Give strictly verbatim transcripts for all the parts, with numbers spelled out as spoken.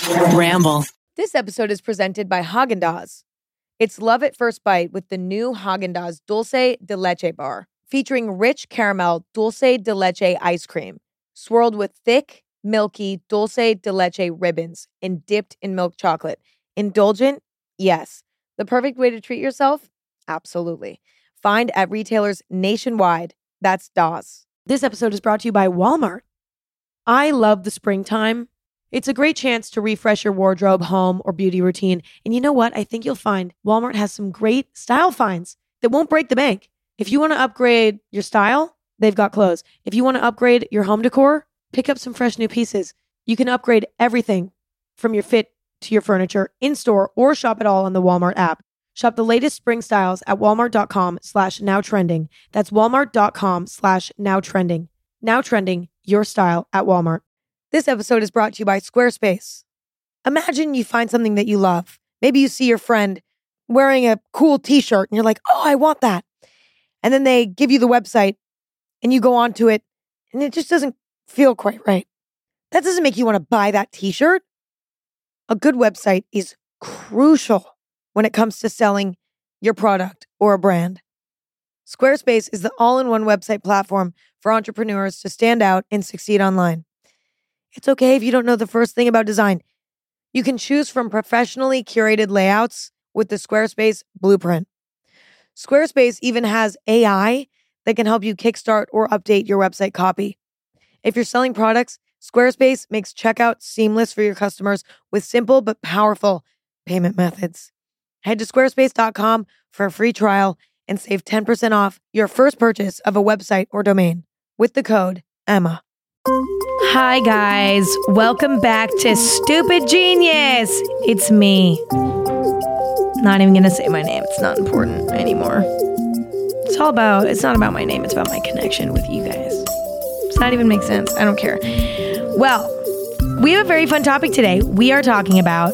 Ramble. This episode is presented by Haagen-Dazs. It's love at first bite with the new Haagen-Dazs Dulce de Leche bar, featuring rich caramel dulce de leche ice cream, swirled with thick, milky dulce de leche ribbons and dipped in milk chocolate. Indulgent? Yes. The perfect way to treat yourself? Absolutely. Find at retailers nationwide. That's Dazs. This episode is brought to you by Walmart. I love the springtime. It's a great chance to refresh your wardrobe, home, or beauty routine. And you know what? I think you'll find Walmart has some great style finds that won't break the bank. If you want to upgrade your style, they've got clothes. If you want to upgrade your home decor, pick up some fresh new pieces. You can upgrade everything from your fit to your furniture in-store or shop it all on the Walmart app. Shop the latest spring styles at walmart.com slash now trending. That's walmart.com slash now trending. Now trending, your style at Walmart. This episode is brought to you by Squarespace. Imagine you find something that you love. Maybe you see your friend wearing a cool t-shirt and you're like, oh, I want that. And then they give you the website and you go onto it and it just doesn't feel quite right. That doesn't make you want to buy that t-shirt. A good website is crucial when it comes to selling your product or a brand. Squarespace is the all-in-one website platform for entrepreneurs to stand out and succeed online. It's okay if you don't know the first thing about design. You can choose from professionally curated layouts with the Squarespace Blueprint. Squarespace even has A I that can help you kickstart or update your website copy. If you're selling products, Squarespace makes checkout seamless for your customers with simple but powerful payment methods. Head to squarespace dot com for a free trial and save ten percent off your first purchase of a website or domain with the code Emma. Hi guys, welcome back to Stupid Genius. It's me. Not even gonna say my name. It's not important anymore. It's all about, it's not about my name. It's about my connection with you guys. Does that even make sense? I don't care. Well, we have a very fun topic today. We are talking about,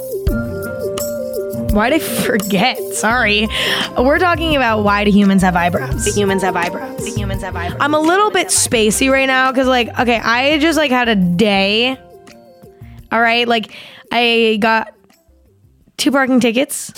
why did I forget? Sorry. We're talking about why do humans have eyebrows? The humans have eyebrows. The humans have eyebrows. I'm a little bit spacey right now because, like, okay, I just, like, had a day. All right? Like, I got two parking tickets.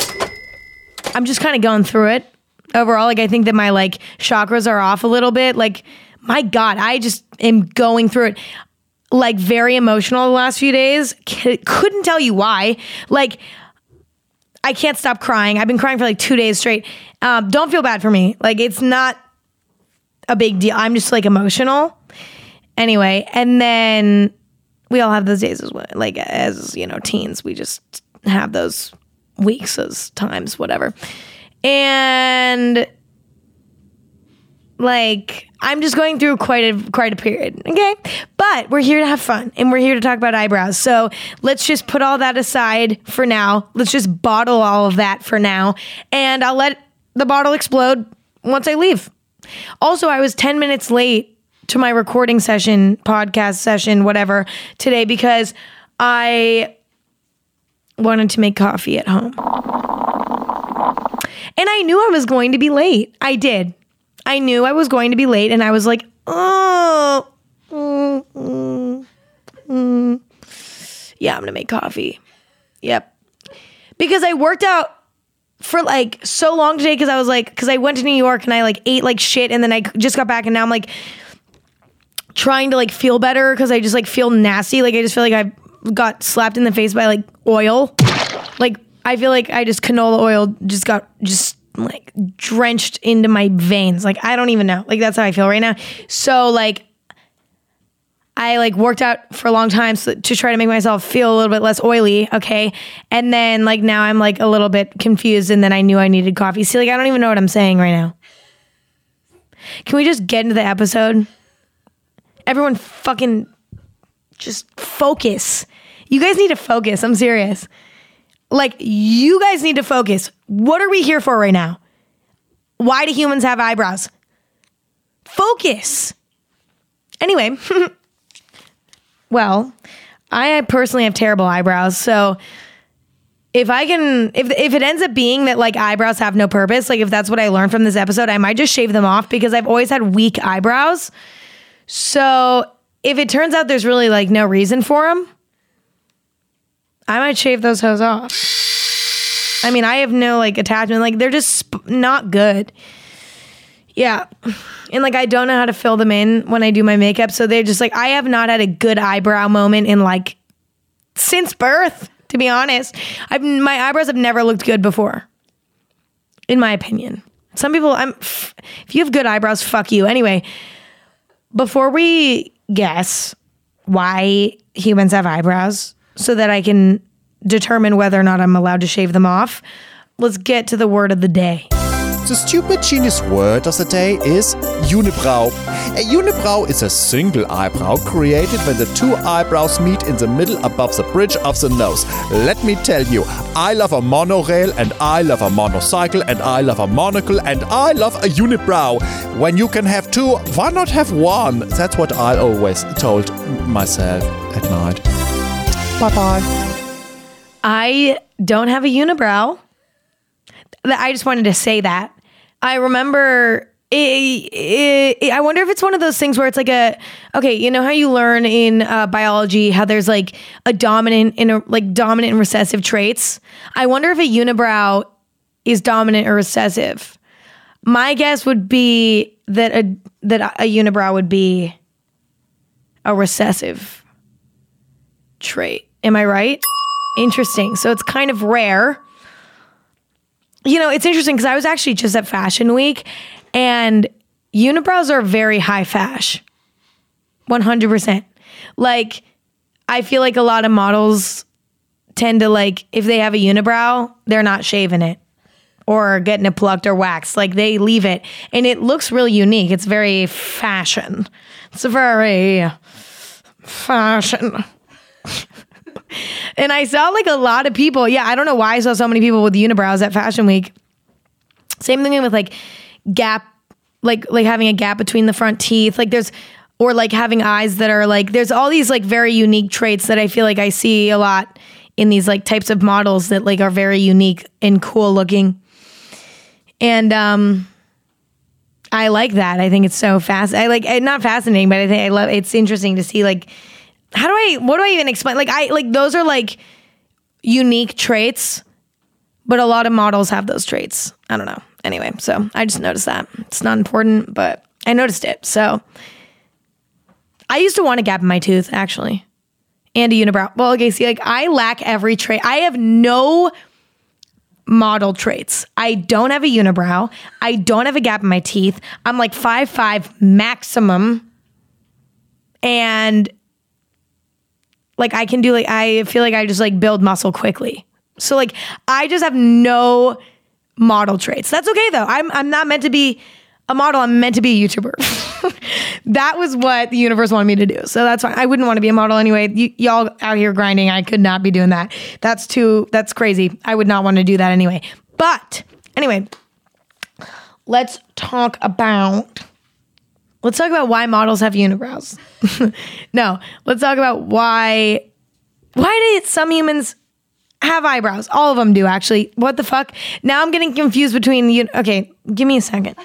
I'm just kind of going through it. Overall, like, I think that my, like, chakras are off a little bit. Like, my God, I just am going through it. Like, very emotional the last few days. C- couldn't tell you why. Like, I can't stop crying. I've been crying for like two days straight. Um, don't feel bad for me. Like, it's not a big deal. I'm just like emotional. Anyway, and then we all have those days as well. Like, as, you know, teens, we just have those weeks, those times, whatever. And like, I'm just going through quite a quite a period, okay? But we're here to have fun, and we're here to talk about eyebrows. So let's just put all that aside for now. Let's just bottle all of that for now, and I'll let the bottle explode once I leave. Also, I was ten minutes late to my recording session, podcast session, whatever, today because I wanted to make coffee at home. And I knew I was going to be late. I did. I knew I was going to be late, and I was like, oh, mm, mm, mm. yeah, I'm going to make coffee. Yep. Because I worked out for like so long today because I was like, because I went to New York and I like ate like shit, and then I just got back, and now I'm like trying to like feel better because I just like feel nasty. Like, I just feel like I got slapped in the face by like oil. Like, I feel like I just canola oil just got just like drenched into my veins. Like, I don't even know. Like, that's how I feel right now. So like, I like worked out for a long time so, to try to make myself feel a little bit less oily. Okay. And then like, now I'm like a little bit confused, and then I knew I needed coffee. See, like, I don't even know what I'm saying right now. Can we just get into the episode? Everyone fucking just focus. You guys need to focus. I'm serious. Like, you guys need to focus. What are we here for right now? Why do humans have eyebrows? Focus. Anyway, well, I personally have terrible eyebrows, so if I can, if if it ends up being that like eyebrows have no purpose, like if that's what I learned from this episode, I might just shave them off because I've always had weak eyebrows. So if it turns out there's really like no reason for them, I might shave those hoes off. I mean, I have no like attachment. Like they're just sp- not good. Yeah. And like I don't know how to fill them in when I do my makeup. So they're just like, I have not had a good eyebrow moment in like since birth, to be honest. I've my eyebrows have never looked good before. In my opinion. Some people, I'm if you have good eyebrows, fuck you. Anyway, before we guess why humans have eyebrows so that I can determine whether or not I'm allowed to shave them off, let's get to the word of the day. The stupid genius word of the day is unibrow. A unibrow is a single eyebrow created when the two eyebrows meet in the middle above the bridge of the nose. Let me tell you, I love a monorail and I love a monocycle and I love a monocle and I love a unibrow. When you can have two, why not have one? That's what I always told myself at night. Bye-bye. I don't have a unibrow. I just wanted to say that. I remember, it, it, I wonder if it's one of those things where it's like a, okay, you know how you learn in uh, biology how there's like a dominant and a, like dominant and recessive traits? I wonder if a unibrow is dominant or recessive. My guess would be that a, that a unibrow would be a recessive trait. Am I right? Interesting. So it's kind of rare. You know, it's interesting because I was actually just at Fashion Week and unibrows are very high fash. one hundred percent. Like, I feel like a lot of models tend to like, if they have a unibrow, they're not shaving it or getting it plucked or waxed. Like, they leave it. And it looks really unique. It's very fashion. It's very fashion. And I saw like a lot of people. Yeah, I don't know why I saw so many people with unibrows at Fashion Week. Same thing with like gap, like like having a gap between the front teeth. Like there's, or like having eyes that are like, there's all these like very unique traits that I feel like I see a lot in these like types of models that like are very unique and cool looking. And um, I like that. I think it's so fast. I like, not fascinating, but I think I love, it's interesting to see like, how do I, what do I even explain? Like I, like those are like unique traits, but a lot of models have those traits. I don't know. Anyway, so I just noticed that. It's not important, but I noticed it. So I used to want a gap in my tooth actually. And a unibrow. Well, okay, see, like I lack every trait. I have no model traits. I don't have a unibrow. I don't have a gap in my teeth. I'm like five five maximum. And like I can do like, I feel like I just like build muscle quickly. So like I just have no model traits. That's okay though. I'm I'm not meant to be a model. I'm meant to be a YouTuber. That was what the universe wanted me to do. So that's fine. I wouldn't want to be a model anyway. Y- y'all out here grinding. I could not be doing that. That's too, that's crazy. I would not want to do that anyway. But anyway, let's talk about, let's talk about why models have unibrows. No, let's talk about why, why did some humans have eyebrows? All of them do actually. What the fuck? Now I'm getting confused between you. Okay, give me a second.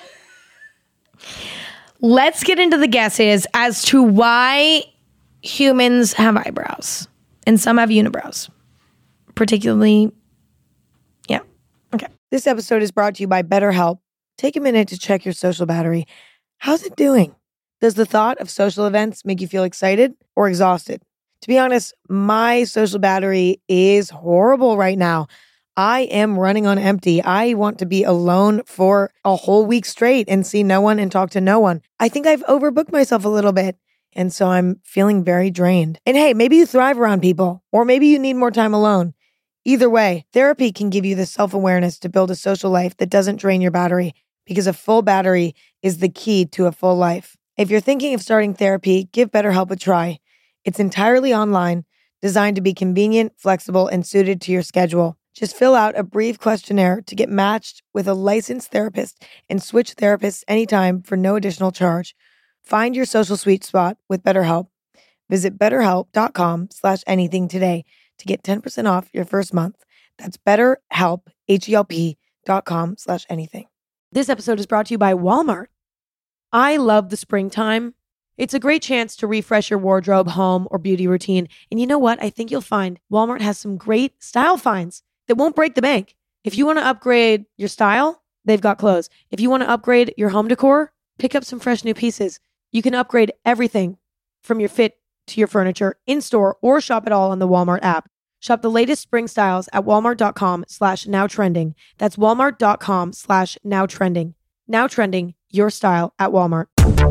Let's get into the guesses as to why humans have eyebrows and some have unibrows. Particularly, yeah. Okay. This episode is brought to you by BetterHelp. Take a minute to check your social battery. How's it doing? Does the thought of social events make you feel excited or exhausted? To be honest, my social battery is horrible right now. I am running on empty. I want to be alone for a whole week straight and see no one and talk to no one. I think I've overbooked myself a little bit. And so I'm feeling very drained. And hey, maybe you thrive around people, or maybe you need more time alone. Either way, therapy can give you the self-awareness to build a social life that doesn't drain your battery, because a full battery is the key to a full life. If you're thinking of starting therapy, give BetterHelp a try. It's entirely online, designed to be convenient, flexible, and suited to your schedule. Just fill out a brief questionnaire to get matched with a licensed therapist and switch therapists anytime for no additional charge. Find your social sweet spot with BetterHelp. Visit betterhelp.com slash anything today to get ten percent off your first month. That's betterhelp, H-E-L-P dot com slash anything. This episode is brought to you by Walmart. I love the springtime. It's a great chance to refresh your wardrobe, home, or beauty routine. And you know what? I think you'll find Walmart has some great style finds that won't break the bank. If you want to upgrade your style, they've got clothes. If you want to upgrade your home decor, pick up some fresh new pieces. You can upgrade everything from your fit to your furniture in-store or shop it all on the Walmart app. Shop the latest spring styles at walmart.com slash now trending. That's walmart.com slash now trending. Now trending, your style at Walmart.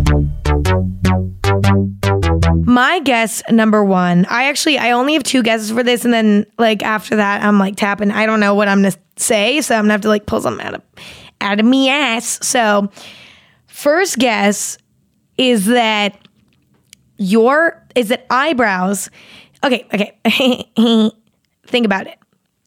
My guess number one, I actually, I only have two guesses for this. And then like after that, I'm like tapping. I don't know what I'm going to say. So I'm going to have to like pull something out of, out of me ass. So first guess is that your, is that eyebrows. Okay. Okay. Think about it.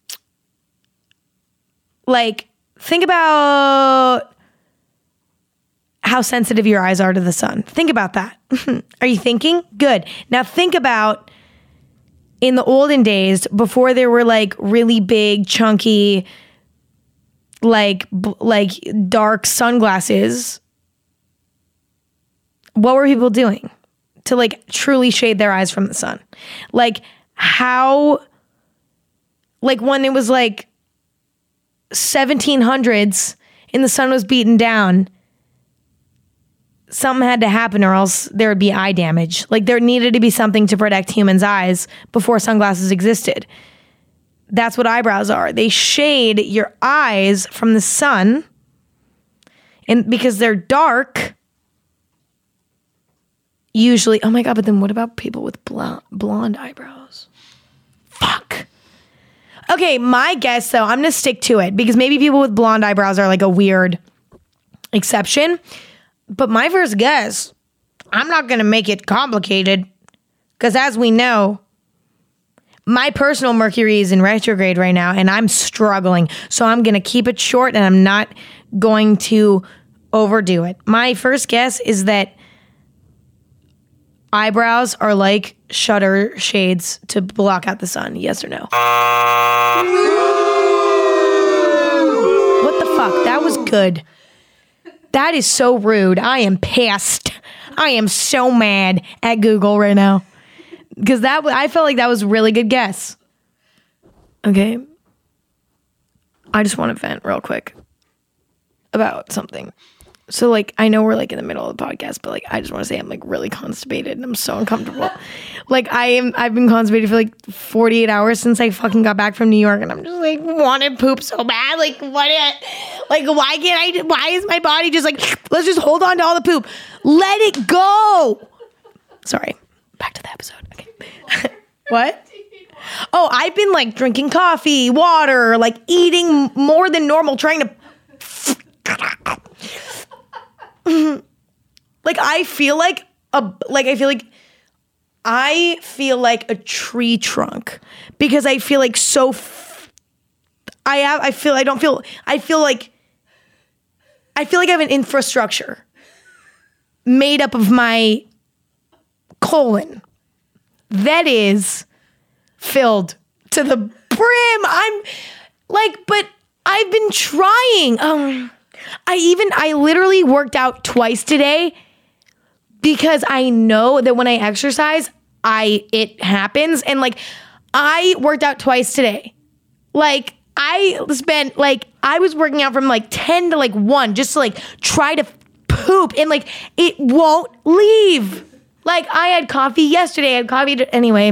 Like think about how sensitive your eyes are to the sun. Think about that. Are you thinking? Good. Now think about in the olden days before there were like really big, chunky, like b- like dark sunglasses. What were people doing to like truly shade their eyes from the sun? Like how, like when it was like seventeen hundreds and the sun was beaten down, something had to happen or else there would be eye damage. Like there needed to be something to protect humans' eyes before sunglasses existed. That's what eyebrows are. They shade your eyes from the sun. And because they're dark, usually, oh my God, but then what about people with blonde, blonde eyebrows? Fuck. Okay, my guess though, I'm going to stick to it because maybe people with blonde eyebrows are like a weird exception. But my first guess, I'm not going to make it complicated because as we know, my personal Mercury is in retrograde right now and I'm struggling. So I'm going to keep it short and I'm not going to overdo it. My first guess is that eyebrows are like shutter shades to block out the sun. Yes or no? What the fuck? That was good. That is so rude. I am pissed. I am so mad at Google right now. Because that I felt like that was a really good guess. Okay. I just want to vent real quick about something. So like, I know we're like in the middle of the podcast, but like, I just want to say I'm like really constipated and I'm so uncomfortable. Like I am, I've been constipated for like forty-eight hours since I fucking got back from New York and I'm just like, want to poop so bad. Like what, like why can't I, why is my body just like, let's just hold on to all the poop. Let it go. Sorry. Back to the episode. Okay. What? Oh, I've been like drinking coffee, water, like eating more than normal, trying to like I feel like a like I feel like I feel like a tree trunk because I feel like so f- I have I feel I don't feel I feel like I feel like I have an infrastructure made up of my colon that is filled to the brim. I'm like, but I've been trying. Um I even, I literally worked out twice today because I know that when I exercise, I, it happens. And like, I worked out twice today. Like I spent like, I was working out from like ten to like one just to like try to poop and like, it won't leave. Like I had coffee yesterday. I had coffee to, anyway.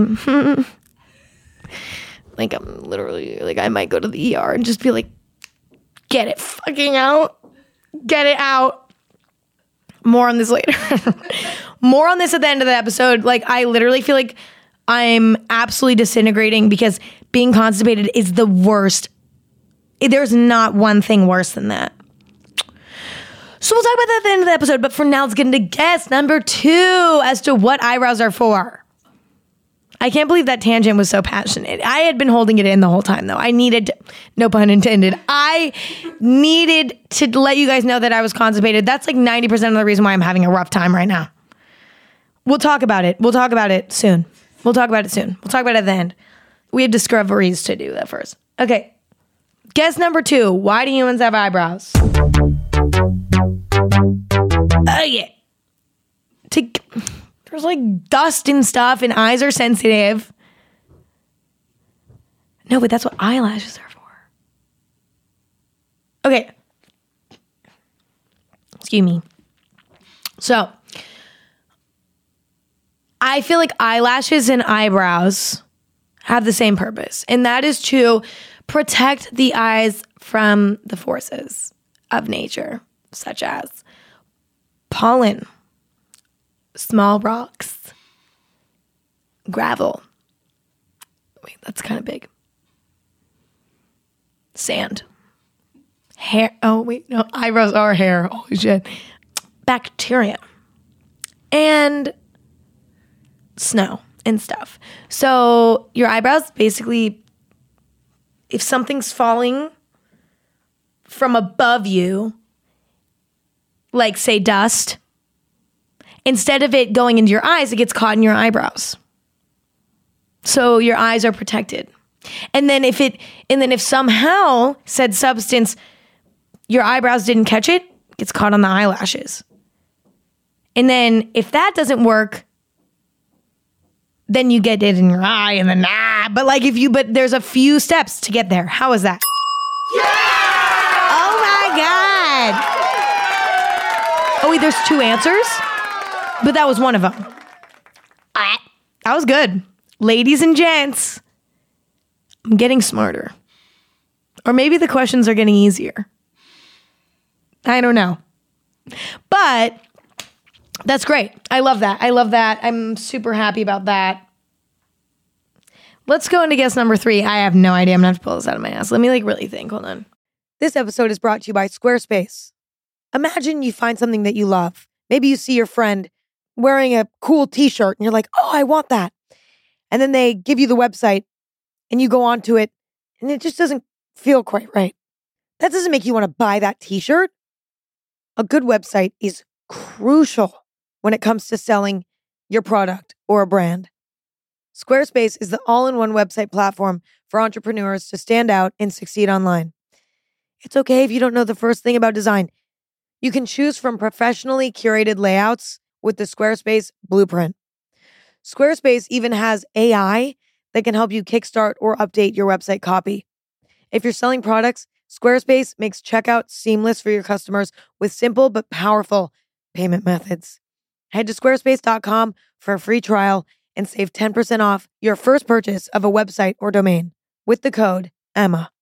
Like I'm literally like, I might go to the E R and just be like, get it fucking out. Get it out. More on this later. More on this at the end of the episode. Like, I literally feel like I'm absolutely disintegrating because being constipated is the worst. There's not one thing worse than that. So we'll talk about that at the end of the episode. But for now, let's get into guess number two as to what eyebrows are for. I can't believe that tangent was so passionate. I had been holding it in the whole time, though. I needed, to, no pun intended, I needed to let you guys know that I was constipated. That's like ninety percent of the reason why I'm having a rough time right now. We'll talk about it. We'll talk about it soon. We'll talk about it soon. We'll talk about it at the end. We have discoveries to do that first. Okay. Guess number two. Why do humans have eyebrows? Oh, yeah. to there's like dust and stuff, and eyes are sensitive. No, but that's what eyelashes are for. Okay. Excuse me. So, I feel like eyelashes and eyebrows have the same purpose, and that is to protect the eyes from the forces of nature, such as pollen, small rocks, gravel. Wait, that's kind of big. Sand. Hair. Oh, wait, no, eyebrows are hair. Holy shit. Bacteria. And snow and stuff. So your eyebrows basically, if something's falling from above you, like say dust, instead of it going into your eyes, it gets caught in your eyebrows. So your eyes are protected. And then if it, and then if somehow said substance, your eyebrows didn't catch it, it gets caught on the eyelashes. And then if that doesn't work, then you get it in your eye and then ah. But like if you, but there's a few steps to get there. How is that? Yeah! Oh my God. Oh wait, there's two answers? But that was one of them. That was good. Ladies and gents, I'm getting smarter. Or maybe the questions are getting easier. I don't know. But that's great. I love that. I love that. I'm super happy about that. Let's go into guess number three. I have no idea. I'm going to have to pull this out of my ass. Let me like really think. Hold on. This episode is brought to you by Squarespace. Imagine you find something that you love. Maybe you see your friend wearing a cool t-shirt and you're like, oh, I want that. And then they give you the website and you go onto it and it just doesn't feel quite right. That doesn't make you want to buy that t-shirt. A good website is crucial when it comes to selling your product or a brand. Squarespace is the all-in-one website platform for entrepreneurs to stand out and succeed online. It's okay if you don't know the first thing about design. You can choose from professionally curated layouts with the Squarespace Blueprint. Squarespace even has A I that can help you kickstart or update your website copy. If you're selling products, Squarespace makes checkout seamless for your customers with simple but powerful payment methods. Head to squarespace dot com for a free trial and save ten percent off your first purchase of a website or domain with the code Emma.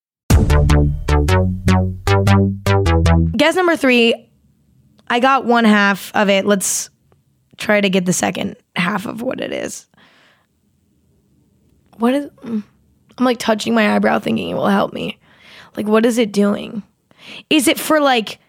Guess number three, I got one half of it. Let's try to get the second half of what it is. What is, I'm like touching my eyebrow thinking it will help me. Like, what is it doing? Is it for like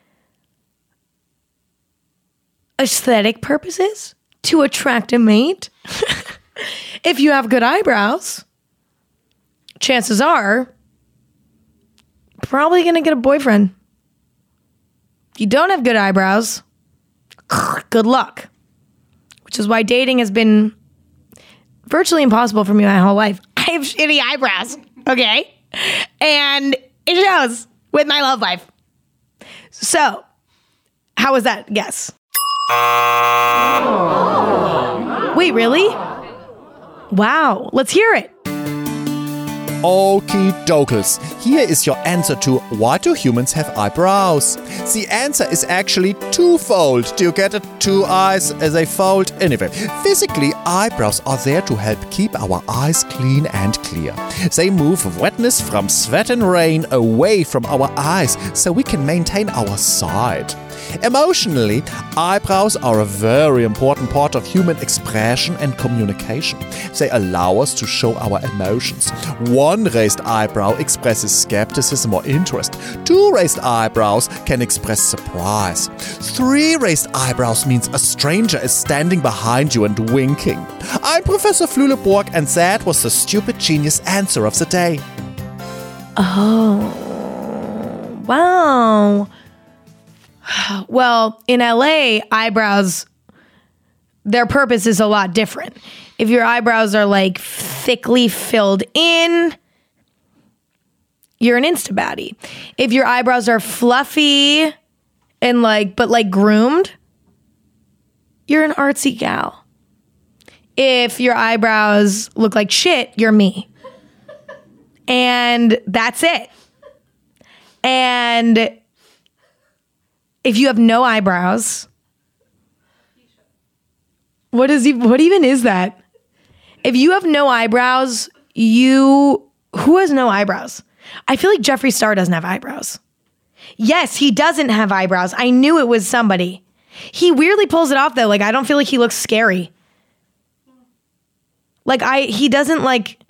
aesthetic purposes? To attract a mate? If you have good eyebrows, chances are probably gonna get a boyfriend. If you don't have good eyebrows, good luck. Which is why dating has been virtually impossible for me my whole life. I have shitty eyebrows, okay? And it shows with my love life. So, how was that guess? Wait, really? Wow, let's hear it. Okie dokes. Here is your answer to why do humans have eyebrows? The answer is actually twofold. Do you get it? Two eyes as a fold? Anyway, physically, eyebrows are there to help keep our eyes clean and clear. They move wetness from sweat and rain away from our eyes so we can maintain our sight. Emotionally, eyebrows are a very important part of human expression and communication. They allow us to show our emotions. One raised eyebrow expresses skepticism or interest. Two raised eyebrows can express surprise. Three raised eyebrows means a stranger is standing behind you and winking. I'm Professor Fluleborg, and that was the stupid genius answer of the day. Oh, wow. Well, in L A, eyebrows, their purpose is a lot different. If your eyebrows are like thickly filled in, you're an Insta-baddie. If your eyebrows are fluffy and like, but like groomed, you're an artsy gal. If your eyebrows look like shit, you're me. And that's it. And if you have no eyebrows, what is even, what even is that? If you have no eyebrows, you, who has no eyebrows? I feel like Jeffree Star doesn't have eyebrows. Yes, he doesn't have eyebrows. I knew it was somebody. He weirdly pulls it off though. Like, I don't feel like he looks scary. Like I, he doesn't like,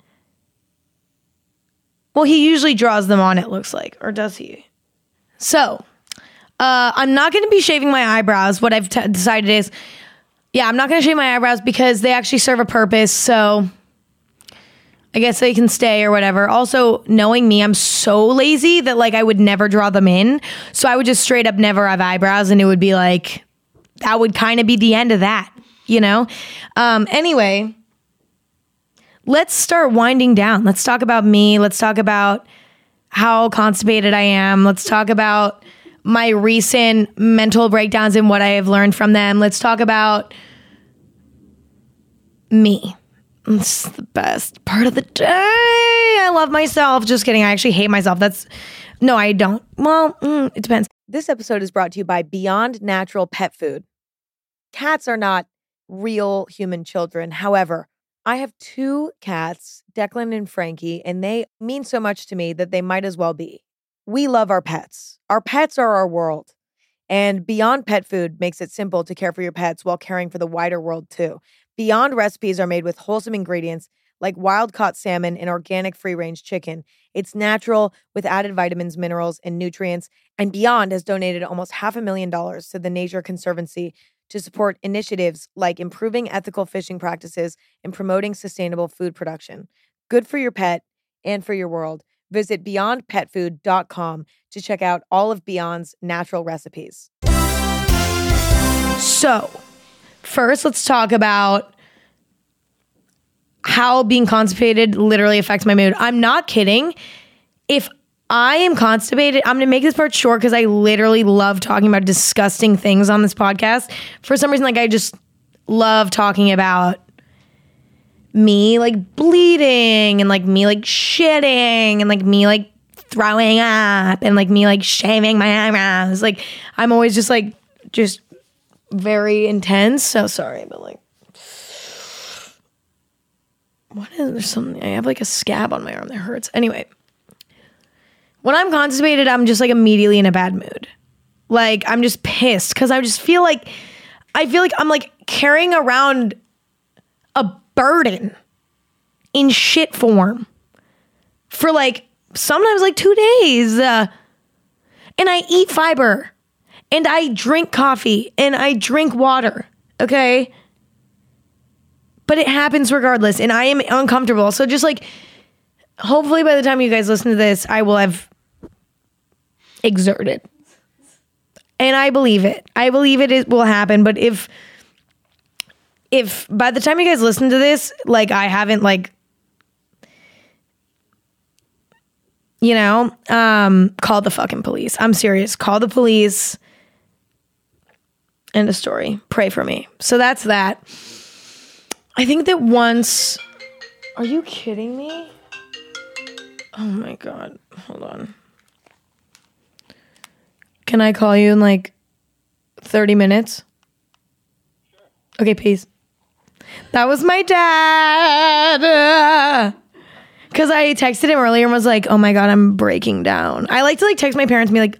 well, he usually draws them on, it looks like, or does he? So, uh, I'm not going to be shaving my eyebrows. What I've t- decided is, yeah, I'm not going to shave my eyebrows because they actually serve a purpose. So I guess they can stay or whatever. Also, knowing me, I'm so lazy that like I would never draw them in. So I would just straight up never have eyebrows, and it would be like, that would kind of be the end of that, you know? Um, anyway, let's start winding down. Let's talk about me. Let's talk about how constipated I am. Let's talk about my recent mental breakdowns and what I have learned from them. Let's talk about me. It's the best part of the day. I love myself. Just kidding. I actually hate myself. That's, no, I don't. Well, mm, it depends. This episode is brought to you by Beyond Natural Pet Food. Cats are not real human children. However, I have two cats, Declan and Frankie, and they mean so much to me that they might as well be. We love our pets. Our pets are our world. And Beyond Pet Food makes it simple to care for your pets while caring for the wider world too. Beyond recipes are made with wholesome ingredients like wild-caught salmon and organic free-range chicken. It's natural with added vitamins, minerals, and nutrients. And Beyond has donated almost half a million dollars to the Nature Conservancy to support initiatives like improving ethical fishing practices and promoting sustainable food production. Good for your pet and for your world. Visit beyond pet food dot com to check out all of Beyond's natural recipes. So, first, let's talk about how being constipated literally affects my mood. I'm not kidding. If I am constipated, I'm going to make this part short because I literally love talking about disgusting things on this podcast. For some reason, like I just love talking about me like bleeding and like me like shitting and like me like throwing up and like me like shaving my eyebrows. Like I'm always just like just very intense. So sorry, but like what is there something? I have like a scab on my arm that hurts. Anyway, when I'm constipated, I'm just like immediately in a bad mood. Like I'm just pissed because I just feel like I feel like I'm like carrying around a burden in shit form for like sometimes like two days. Uh, and I eat fiber and I drink coffee and I drink water. Okay. But it happens regardless. And I am uncomfortable. So just like, hopefully by the time you guys listen to this, I will have exerted. And I believe it. I believe it is, will happen. But if, if by the time you guys listen to this, like I haven't like, you know, um, call the fucking police. I'm serious. Call the police. End of story. Pray for me. So that's that. I think that once, are you kidding me? Oh my God. Hold on. Can I call you in like thirty minutes? Okay, peace. That was my dad. Because I texted him earlier and was like, oh my God, I'm breaking down. I like to like text my parents and be like,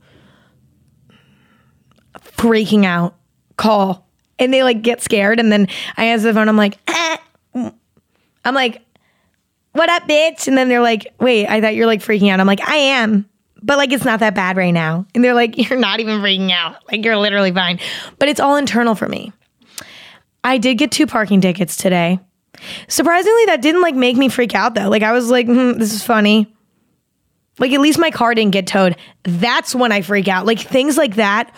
freaking out, call. And they like get scared. And then I answer the phone. I'm like, ah. I'm like, what up, bitch? And then they're like, wait, I thought you're like freaking out. I'm like, I am. But like, it's not that bad right now. And they're like, you're not even freaking out. Like, you're literally fine. But it's all internal for me. I did get two parking tickets today. Surprisingly, that didn't like make me freak out though. Like I was like, hmm, this is funny. Like at least my car didn't get towed. That's when I freak out. Like things like that.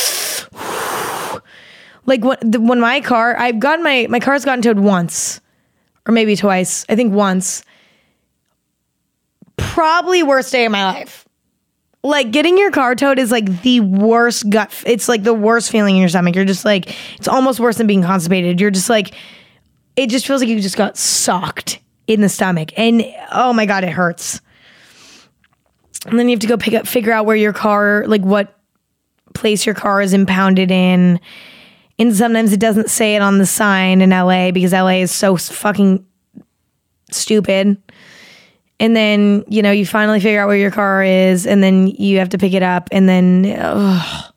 Like when, when my car, I've gotten my, my car's gotten towed once or maybe twice. I think once. Probably worst day of my life. Like getting your car towed is like the worst gut. F- it's like the worst feeling in your stomach. You're just like, it's almost worse than being constipated. You're just like, it just feels like you just got socked in the stomach. And oh my God, it hurts. And then you have to go pick up, figure out where your car, like what place your car is impounded in. And sometimes it doesn't say it on the sign in L A because L A is so fucking stupid. And then, you know, you finally figure out where your car is, and then you have to pick it up, and then, ugh.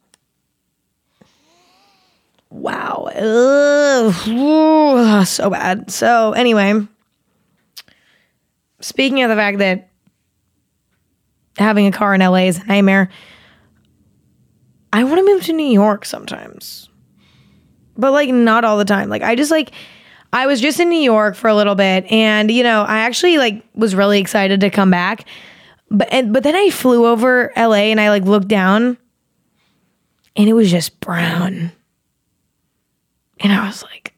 Wow. Ugh. Ugh, so bad. So anyway, speaking of the fact that having a car in L A is a nightmare, I want to move to New York sometimes. But like not all the time. Like I just like... I was just in New York for a little bit, and you know, I actually like was really excited to come back, but and, but then I flew over L A and I like looked down, and it was just brown, and I was like,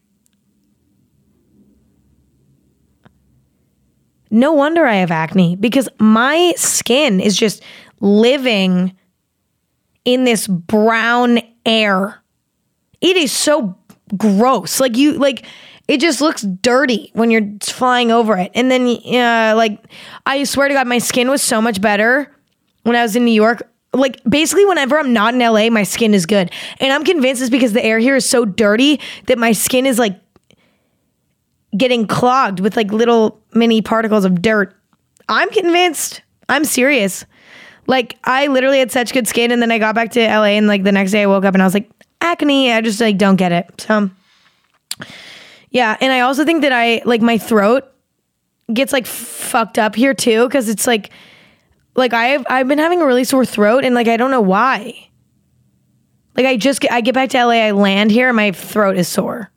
no wonder I have acne, because my skin is just living in this brown air. It is so gross. Like you like. It just looks dirty when you're flying over it. And then, uh, like, I swear to God, my skin was so much better when I was in New York. Like, basically, whenever I'm not in L A, my skin is good. And I'm convinced it's because the air here is so dirty that my skin is, like, getting clogged with, like, little mini particles of dirt. I'm convinced. I'm serious. Like, I literally had such good skin, and then I got back to L A, and, like, the next day I woke up, and I was like, acne. I just, like, don't get it. So... yeah, and I also think that I, like, my throat gets, like, fucked up here, too, because it's, like, like, I've, I've been having a really sore throat, and, like, I don't know why. Like, I just, get, I get back to L A, I land here, and my throat is sore.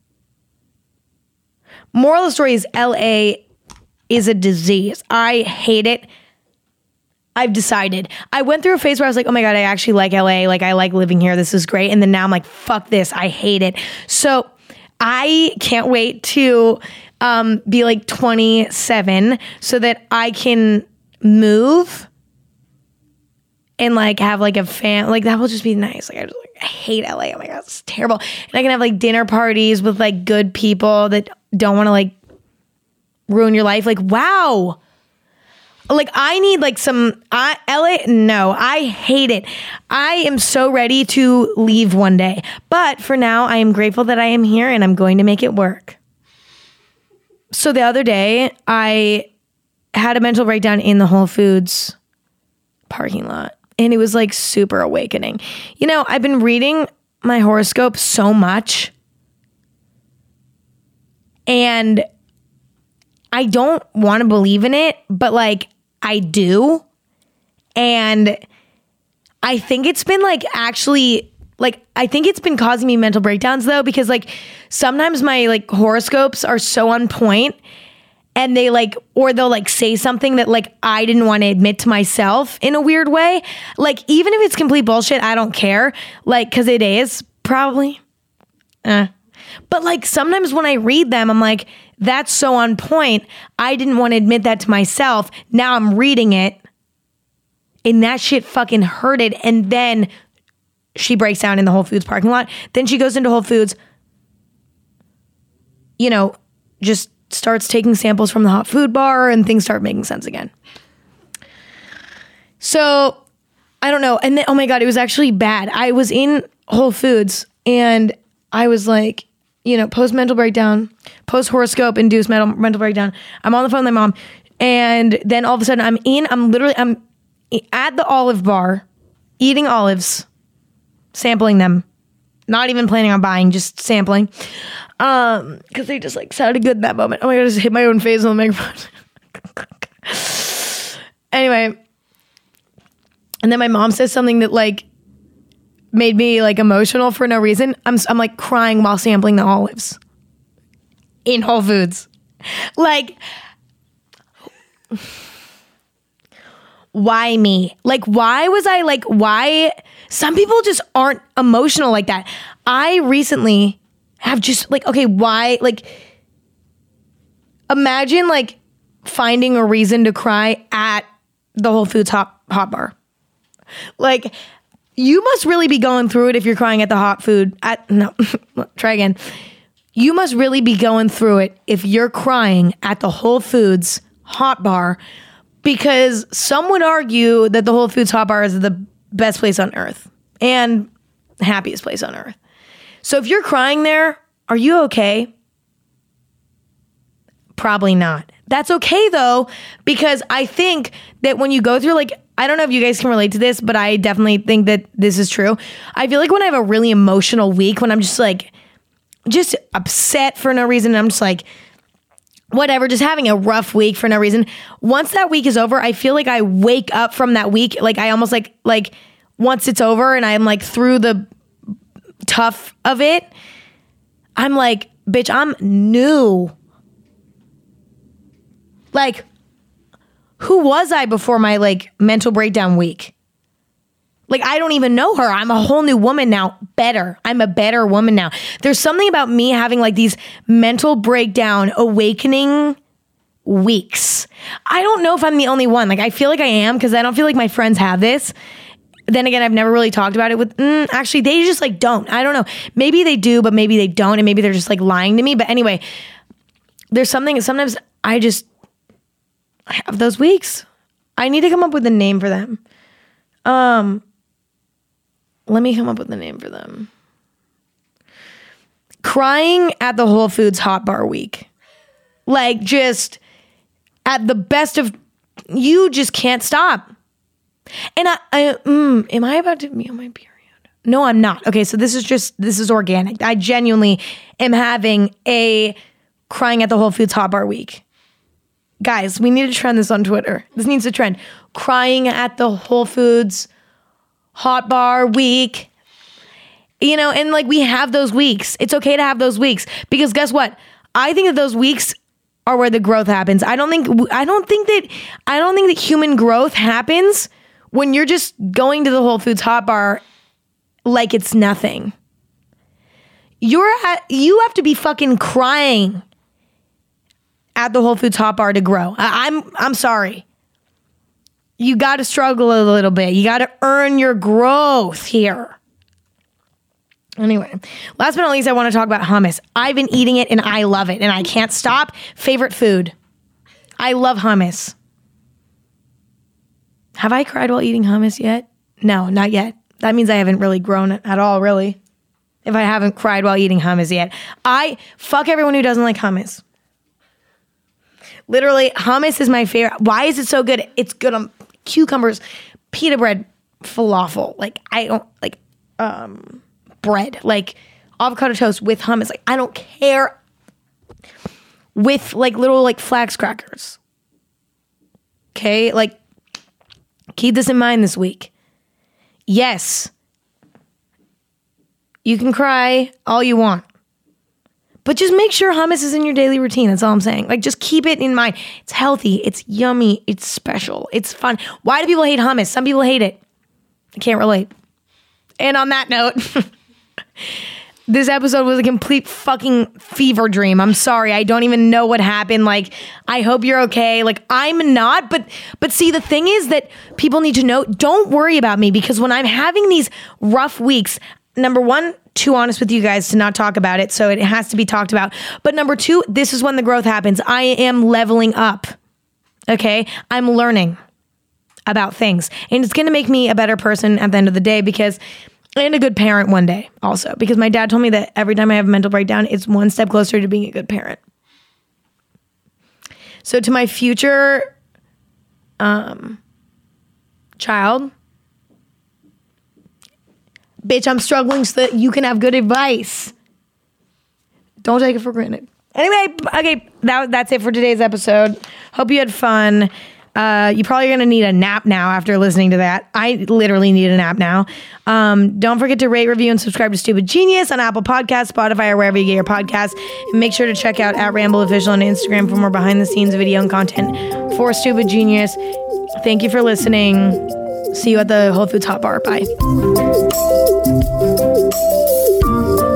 Moral of the story is L A is a disease. I hate it. I've decided. I went through a phase where I was like, oh, my God, I actually like L A. Like, I like living here. This is great. And then now I'm like, fuck this. I hate it. So... I can't wait to um, be like twenty-seven so that I can move and like have like a fan. Like that will just be nice. Like I just like I hate L A. Oh my God, it's terrible. And I can have like dinner parties with like good people that don't want to like ruin your life. Like wow. Like I need like some I, L A. No, I hate it. I am so ready to leave one day. But for now, I am grateful that I am here and I'm going to make it work. So the other day, I had a mental breakdown in the Whole Foods parking lot. And it was like super awakening. You know, I've been reading my horoscope so much. And I don't want to believe in it, but like, I do. And I think it's been like actually like I think it's been causing me mental breakdowns though, because like sometimes my like horoscopes are so on point and they like or they'll like say something that like I didn't want to admit to myself in a weird way. Like even if it's complete bullshit, I don't care. Like cause it is probably. Uh. But like sometimes when I read them, I'm like, that's so on point. I didn't want to admit that to myself. Now I'm reading it and that shit fucking hurted. And then she breaks down in the Whole Foods parking lot. Then she goes into Whole Foods, you know, just starts taking samples from the hot food bar and things start making sense again. So I don't know. And then, oh my God, it was actually bad. I was in Whole Foods and I was like, you know, post mental breakdown, post horoscope induced mental mental breakdown. I'm on the phone with my mom, and then all of a sudden I'm in. I'm literally I'm at the olive bar, eating olives, sampling them, not even planning on buying, just sampling, um, because they just like sounded good in that moment. Oh my God, I just hit my own face on the microphone. Anyway, and then my mom says something that like made me like emotional for no reason. I'm I'm like crying while sampling the olives in Whole Foods. Like, why me? Like, why was I like, why? Some people just aren't emotional like that. I recently have just like, okay, why? Like, imagine like finding a reason to cry at the Whole Foods hot, hot bar. Like, you must really be going through it if you're crying at the hot food. At no, try again. You must really be going through it if you're crying at the Whole Foods hot bar, because some would argue that the Whole Foods hot bar is the best place on earth and happiest place on earth. So if you're crying there, are you okay? Probably not. That's okay though, because I think that when you go through, like, I don't know if you guys can relate to this, but I definitely think that this is true. I feel like when I have a really emotional week, when I'm just like, just upset for no reason, and I'm just like, whatever, just having a rough week for no reason. Once that week is over, I feel like I wake up from that week. Like I almost like, like once it's over and I'm like through the tough of it, I'm like, bitch, I'm new. Like, who was I before my like mental breakdown week? Like, I don't even know her. I'm a whole new woman now. Better. I'm a better woman now. There's something about me having like these mental breakdown awakening weeks. I don't know if I'm the only one. Like, I feel like I am, because I don't feel like my friends have this. Then again, I've never really talked about it with, mm, actually, they just like don't. I don't know. Maybe they do, but maybe they don't. And maybe they're just like lying to me. But anyway, there's something, sometimes I just I have those weeks. I need to come up with a name for them. Um, let me come up with a name for them. Crying at the Whole Foods hot bar week. Like, just at the best of, you just can't stop. And I, I mm, am I about to be on my period? No, I'm not. Okay, so this is just, this is organic. I genuinely am having a crying at the Whole Foods hot bar week. Guys, we need to trend this on Twitter. This needs to trend. Crying at the Whole Foods hot bar week. You know, and like, we have those weeks. It's okay to have those weeks, because guess what? I think that those weeks are where the growth happens. I don't think I don't think that I don't think that human growth happens when you're just going to the Whole Foods hot bar like it's nothing. You're at, you have to be fucking crying at the Whole Foods hot bar to grow. I, I'm I'm sorry. You got to struggle a little bit. You got to earn your growth here. Anyway, last but not least, I want to talk about hummus. I've been eating it and I love it and I can't stop. Favorite food. I love hummus. Have I cried while eating hummus yet? No, not yet. That means I haven't really grown at all, really. If I haven't cried while eating hummus yet. I fuck everyone who doesn't like hummus. Literally, hummus is my favorite. Why is it so good? It's good on cucumbers, pita bread, falafel. Like, I don't, like, um, bread. Like, avocado toast with hummus. Like, I don't care. With, like, little, like, flax crackers. Okay? Like, keep this in mind this week. Yes. You can cry all you want. But just make sure hummus is in your daily routine. That's all I'm saying. Like, just keep it in mind. It's healthy. It's yummy. It's special. It's fun. Why do people hate hummus? Some people hate it. I can't relate. And on that note, this episode was a complete fucking fever dream. I'm sorry. I don't even know what happened. Like, I hope you're okay. Like, I'm not. But, but see, the thing is that people need to know, don't worry about me, because when I'm having these rough weeks, number one, too honest with you guys to not talk about it, so it has to be talked about. But number two, this is when the growth happens. I am leveling up, okay? I'm learning about things. And it's gonna make me a better person at the end of the day, because, and a good parent one day also, because my dad told me that every time I have a mental breakdown, it's one step closer to being a good parent. So to my future um, child, bitch, I'm struggling so that you can have good advice. Don't take it for granted. Anyway, okay, that, that's it for today's episode. Hope you had fun. Uh, you're probably going to need a nap now after listening to that. I literally need a nap now. Um, don't forget to rate, review, and subscribe to Stupid Genius on Apple Podcasts, Spotify, or wherever you get your podcasts. And make sure to check out at Ramble Official on Instagram for more behind-the-scenes video and content for Stupid Genius. Thank you for listening. See you at the Whole Foods hot bar. Bye.